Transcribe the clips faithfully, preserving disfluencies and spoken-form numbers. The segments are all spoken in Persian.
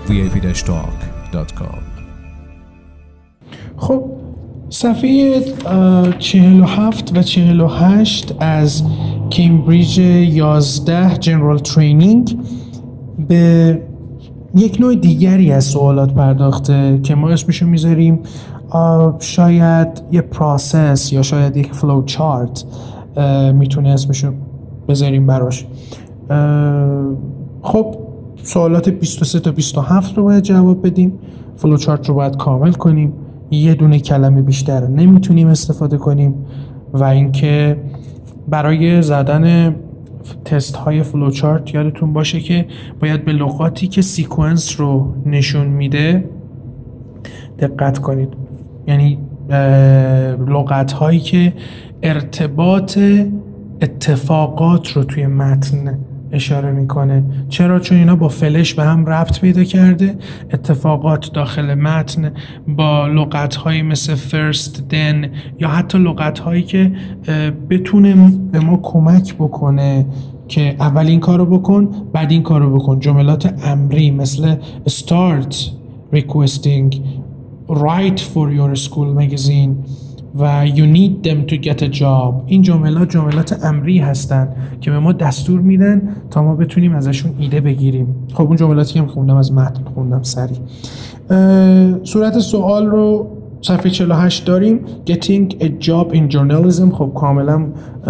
وی ای پی داش تاک دات کام. خب صفحه چهل و هفت و چهل و هشت از کمبریج یازده جنرال ترینینگ به یک نوع دیگری از سوالات پرداخته که ما اسمشو میذاریم شاید یه پروسس یا شاید یک فلو چارت میتونه اسمشو بذاریم براش. خب سوالات بیست و سه تا بیست و هفت رو باید جواب بدیم، فلو چارت رو باید کامل کنیم، یه دونه کلمه بیشتر نمیتونیم استفاده کنیم و اینکه برای زدن تست های فلو چارت یادتون باشه که باید به لغاتی که سیکونس رو نشون میده دقت کنید، یعنی لغت هایی که ارتباط اتفاقات رو توی متن اشاره میکنه. چرا؟ چون اینا با فلش به هم ربط پیدا کرده. اتفاقات داخل متن با لغت‌هایی مثل first then یا حتی لغت‌هایی که بتونه به ما کمک بکنه که اول این کارو بکن بعد این کارو بکن. جملات امری مثل start requesting, write for your school magazine و you need them to get a job. این جملات جملات امری هستن که به ما دستور میدن تا ما بتونیم ازشون ایده بگیریم. خب اون جملاتی که خوندم از متن خوندم سریع. صورت سوال رو صفحه چهل و هشت داریم. Getting a job in journalism. خب کاملا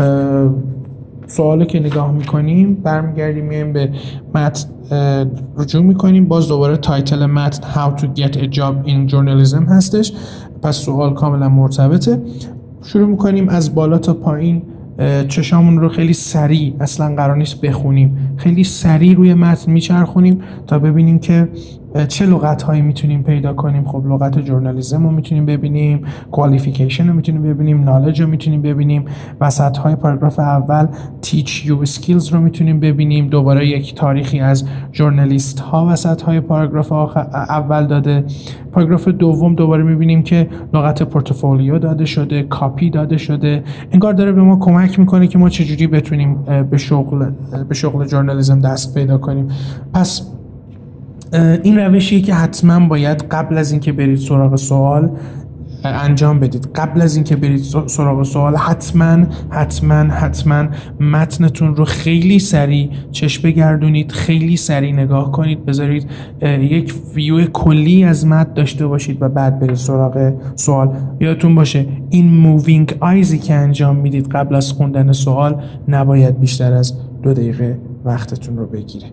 سوالو که نگاه میکنیم برمیگردیم میایم به متن رجوع میکنیم، باز دوباره تایتل متن How to get a job in journalism هستش، پس سوال کاملا مرتبطه. شروع میکنیم از بالا تا پایین، چشامون رو خیلی سریع، اصلا قرار نیست بخونیم، خیلی سریع روی متن میچرخونیم تا ببینیم که چه لغت هایی میتونیم پیدا کنیم. خب لغت جورنالیسم رو میتونیم ببینیم، کوالیفیکیشن رو میتونیم ببینیم، نالج رو میتونیم ببینیم، وسط های پاراگراف اول teach you skills رو میتونیم ببینیم، دوباره یک تاریخی از ژورنالیست ها وسط های پاراگراف اول داده. پاراگراف دوم دوباره میبینیم که لغت پورتفولیو داده شده، کاپی داده شده. انگار داره به ما کمک میکنه که ما چجوری بتونیم به شغل به شغل ژورنالیسم دست پیدا کنیم. پس این روشیه که حتما باید قبل از اینکه برید سراغ سوال انجام بدید. قبل از اینکه برید سراغ سوال حتما حتما حتما متنتون رو خیلی سریع چشم بگردونید، خیلی سریع نگاه کنید، بذارید یک ویو کلی از متن داشته باشید و بعد برید سراغ سوال. یادتون باشه این مووینگ آیزی که انجام میدید قبل از خوندن سوال نباید بیشتر از دو دقیقه وقتتون رو بگیره.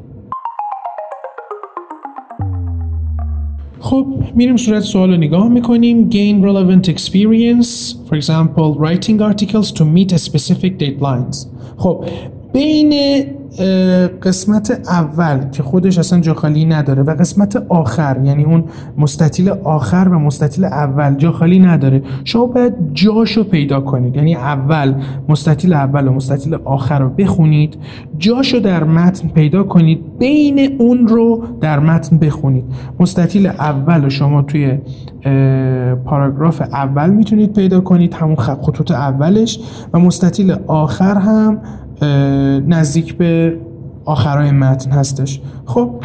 خب میریم صورت سوال رو نگاه میکنیم. Gain relevant experience, for example writing articles to meet a specific deadlines. خب بین قسمت اول که خودش اصلا جا خالی نداره و قسمت آخر، یعنی اون مستطیل آخر و مستطیل اول جا خالی نداره، شما باید جاشو پیدا کنید. یعنی اول مستطیل اول و مستطیل آخر رو بخونید، جاشو در متن پیدا کنید، بین اون رو در متن بخونید. مستطیل اول رو شما توی پاراگراف اول میتونید پیدا کنید، همون خطوط اولش، و مستطیل آخر هم نزدیک به آخرای متن هستش. خب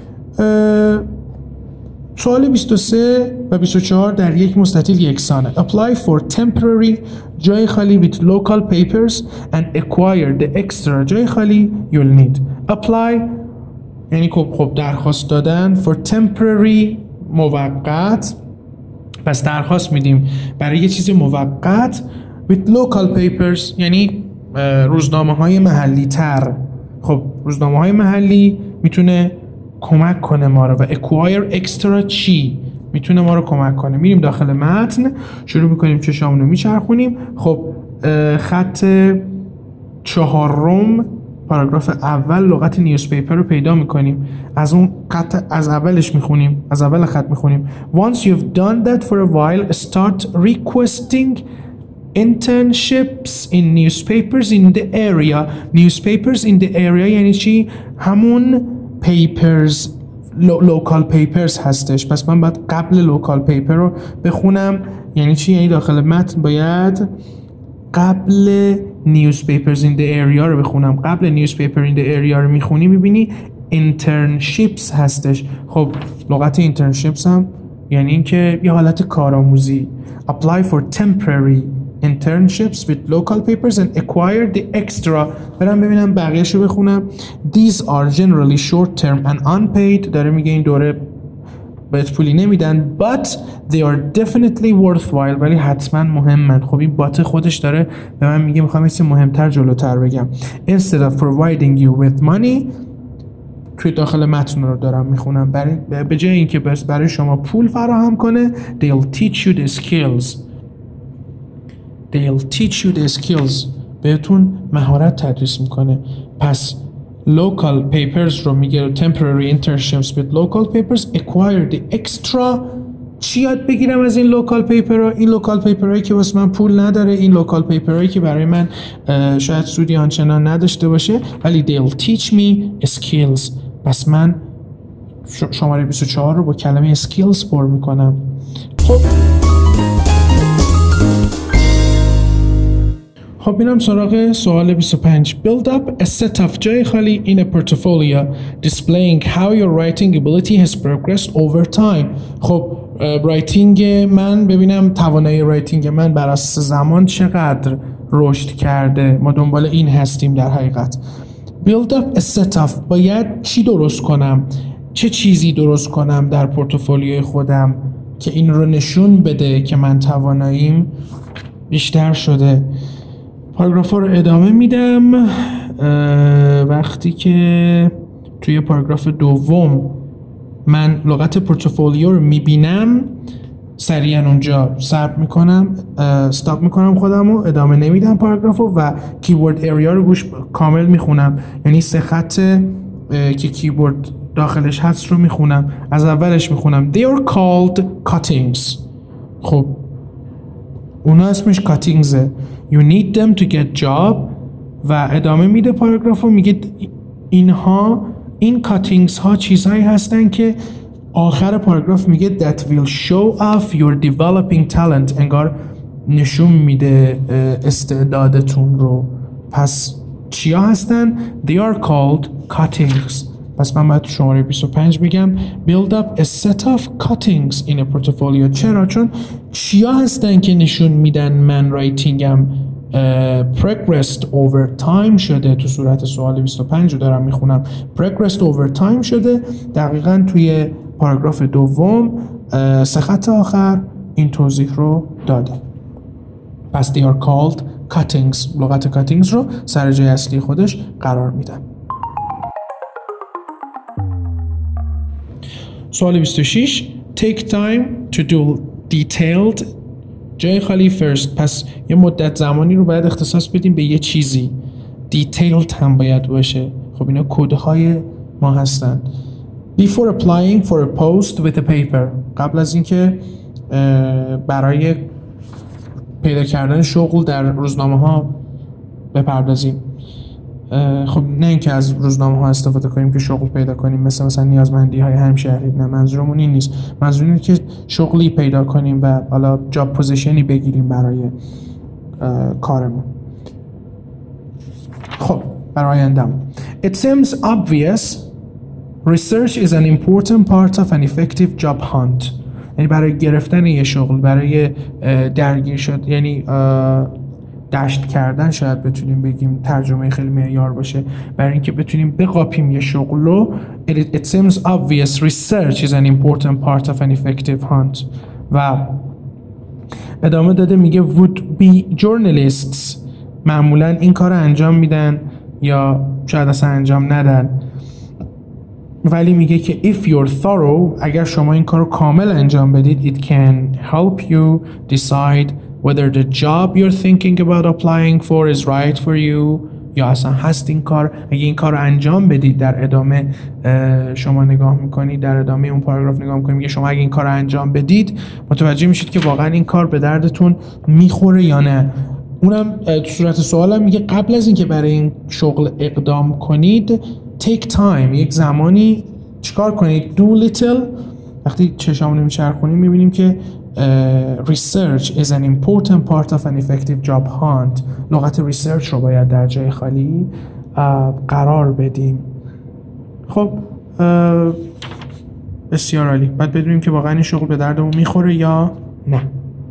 سوال بیست و سه و بیست و چهار در یک مستطیل یکسانه. Apply for temporary جای خالی with local papers and acquire the extra جای خالی you'll need. Apply یعنی خب درخواست دادن، for temporary موقت، پس درخواست میدیم برای یه چیز موقت، with local papers یعنی روزنامه های محلی تر. خب روزنامه های محلی میتونه کمک کنه ما رو، و acquire extra چی میتونه ما رو کمک کنه. میریم داخل متن، شروع میکنیم چشامون رو میچرخونیم. خب خط چهارم پاراگراف اول لغت نیوزپیپر رو پیدا میکنیم، از اون خط از اولش میخونیم، از اول خط میخونیم. Once you've done that for a while start requesting internships in newspapers in the area. Newspapers in the area یعنی چی؟ همون papers local papers هستش. پس من باید قبل local paper رو بخونم. یعنی چی؟ یعنی داخل متن باید قبل newspapers in the area رو بخونم. قبل newspaper in the area رو میخونی، میبینی internships هستش. خب لغت internships هم یعنی این که یه حالت کارآموزی. Apply for temporary internships with local papers and acquire the extra. برم ببینم بقیه‌شو بخونم. These are generally short term and unpaid. داره میگه این دوره بهت پولی نمیدن but they are definitely worthwhile. ولی حتما مهمن. خب این بات خودش داره به من میگه میخوام چیزی مهمتر جلوتر بگم. Instead of providing you with money. توی داخل متن رو دارم میخونم. برای به جای اینکه بس برای شما پول فراهم کنه they'll teach you the skills. They'll teach you the skills. بهتون مهارت تدریس میکنه. پس local papers رو میگه temporary internships with local papers. Acquire the extra. چی یاد بگیرم از این local paper ها؟ این local paper هایی که واسه من پول نداره، این local paper هایی که برای من شاید سودی آنچنان نداشته باشه، ولی they'll teach me skills. پس من شماره بیست و چهار رو با کلمه skills پر میکنم. خب خب میرم سراغ سوال بیست و پنج. Build up a set of جای خالی in a portfolio displaying how your writing ability has progressed over time. خب رایتینگ من ببینم توانایی رایتینگ من بر اساس زمان چقدر رشد کرده. ما دنبال این هستیم در حقیقت. Build up a set of باید چی درست کنم؟ چه چیزی درست کنم در پورتفولیوی خودم که این رو نشون بده که من تواناییم بیشتر شده. پاراگراف ها رو ادامه میدم. وقتی که توی پاراگراف دوم من لغت پورتفولیو رو میبینم سریعا اونجا سرپ میکنم، استاپ میکنم خودم رو، ادامه نمیدم پاراگرافو و کیورد اریا رو گوش کامل میخونم. یعنی سه خط که کیورد داخلش هست رو میخونم. از اولش میخونم They are called cuttings. خب اونا اسمش کاتینگزه. You need them to get job. و ادامه میده پاراگرافو، میگه اینها این کاتینگز ها چیزهایی هستن که آخر پاراگراف میگه that will show off your developing talent. انگار نشون میده استعدادتون رو. پس چیا هستن؟ They are called cuttings. پس من باید شماره بیست و پنج بگم build up a set of cuttings in a portfolio. چرا؟ چون چیا هستن که نشون میدن من رایتینگم uh, progressed over time شده. تو صورت سوال بیست و پنج رو دارم میخونم. progressed over time شده. دقیقاً توی پاراگراف دوم سه خط آخر این توضیح رو داده. پس they are called cuttings. لغت cuttings رو سر جای اصلی خودش قرار میدن. سوال بیست و شش. Take time to do detailed. جای خالی first. پس یه مدت زمانی رو باید اختصاص بدیم به یه چیزی. detailed هم باید باشه. خب اینا کدهای ما هستن. Before applying for a post with a paper. قبل از اینکه برای پیدا کردن شغل در روزنامه ها بپردازیم. خب نه اینکه از روزنامه ها استفاده کنیم که شغل پیدا کنیم، مثل مثلا نیازمندی های همشهری. نه، منظورمون این نیست. منظور اینه که شغلی پیدا کنیم و حالا جاب پوزیشنی بگیریم برای کارمون. خب برای آینده‌مون. It seems obvious research is an important part of an effective job hunt. یعنی برای گرفتن یه شغل، برای درگیر شد، یعنی دشت کردن شاید بتونیم بگیم ترجمه خیلی معیار باشه، برای اینکه بتونیم بقاپیم یه شغل رو. It, it seems obvious research is an important part of an effective hunt. و ادامه داده میگه would be journalists معمولا این کار رو انجام میدن یا شاید اصلا انجام ندن، ولی میگه که if you're thorough اگر شما این کار رو کامل انجام بدید it can help you decide whether the job you're thinking about applying for is right for you. یا اصلا هست این کار. اگه این کار رو انجام بدید در ادامه شما نگاه میکنید، در ادامه اون پاراگراف نگاه میکنید، میگه شما اگه این کار رو انجام بدید متوجه میشید که واقعا این کار به دردتون میخوره یا نه. اونم تو صورت سوالم میگه قبل از اینکه برای این شغل اقدام کنید take time، یک زمانی چیکار کنید؟ do little. وقتی چشامون رو میچرخونیم میبینیم که Uh, research is an important part of an effective job hunt. لغت research رو باید در جای خالی uh, قرار بدیم. خب بسیار عالی. بعد بدونیم که واقعا این شغل به دردمون میخوره یا نه.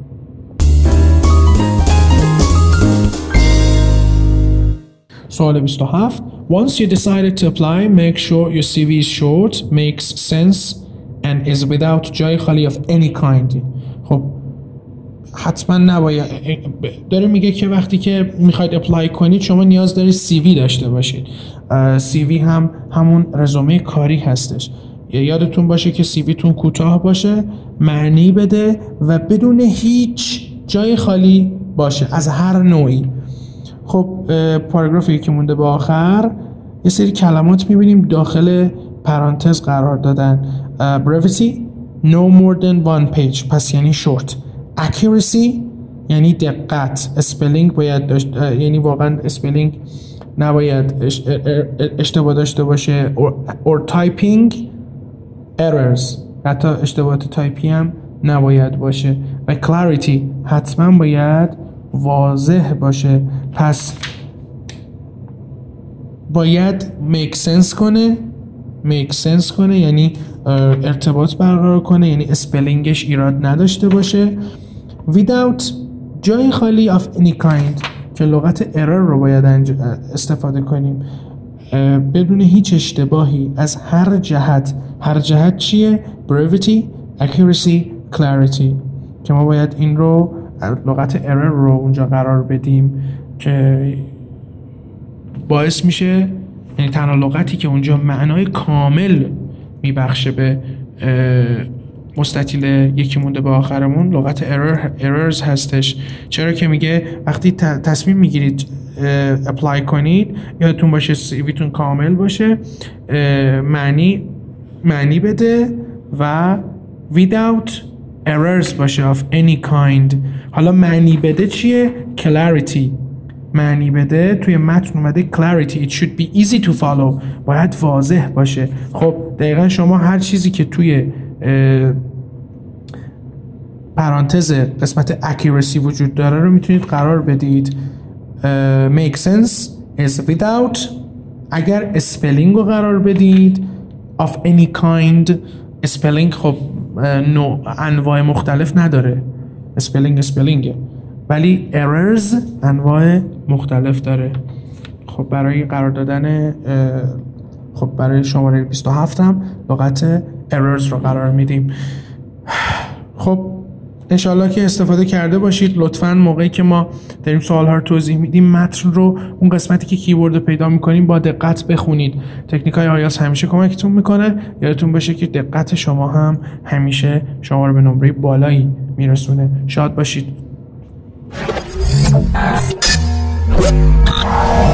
سوال بیست و هفت. Once you decided to apply, make sure your سی وی is short, makes sense and is without جای خالی of any kind. خب حتما نباید، داره میگه که وقتی که میخواید اپلای کنید شما نیاز دارید سی وی داشته باشید. سی وی هم همون رزومه کاری هستش. یادتون باشه که سی وی تون کوتاه باشه، معنی بده و بدون هیچ جای خالی باشه از هر نوعی. خب پاراگرافی که مونده به آخر یه سری کلمات میبینیم داخل پرانتز قرار دادن. brevity no more than one page، پس یعنی short. accuracy یعنی دقت، اسپلینگ باید داشت، یعنی واقعا اسپلینگ نباید اشتباه داشته باشه. or, or typing errors، حتی اشتباهات تایپی هم نباید باشه. و clarity حتما باید واضح باشه، پس باید make sense کنه make sense کنه یعنی ارتباط برقرار کنه، یعنی اسپلینگش ایراد نداشته باشه. without جای خالی of any kind که لغت error رو باید استفاده کنیم، بدون هیچ اشتباهی از هر جهت. هر جهت چیه؟ brevity، accuracy، clarity، که ما باید این رو لغت error رو اونجا قرار بدیم که باعث میشه، یعنی تنها لغتی که اونجا معنای کامل میبخشه به مستطیل یکی مونده به آخرمون لغت error errors هستش. چرا که میگه وقتی تصمیم میگیرید اپلای کنید یادتون باشه سی وی تون کامل باشه، معنی معنی بده و without errors باشه of any kind. حالا معنی بده چیه؟ clarity. معنی بده توی متن اومده clarity، it should be easy to follow، باید واضح باشه. خب دقیقا شما هر چیزی که توی پرانتز قسمت accuracy وجود داره رو میتونید قرار بدید. make sense is without، اگر اسپلینگ رو قرار بدید of any kind. اسپلینگ خب نوع انواع مختلف نداره، اسپلینگ اسپلینگه، ولی errors انواع مختلف داره. خب برای قرار دادن خب برای شماره بیست و هفت هم لغت errors رو قرار میدیم. خب انشالله که استفاده کرده باشید. لطفاً موقعی که ما داریم سوال‌ها رو توضیح میدیم متن رو اون قسمتی که کیورد رو پیدا میکنیم با دقت بخونید. تکنیکای آیاس همیشه کمکتون میکنه. یادتون باشه که دقت شما هم همیشه شما رو به نمره بالایی میرسونه. شاد باشید.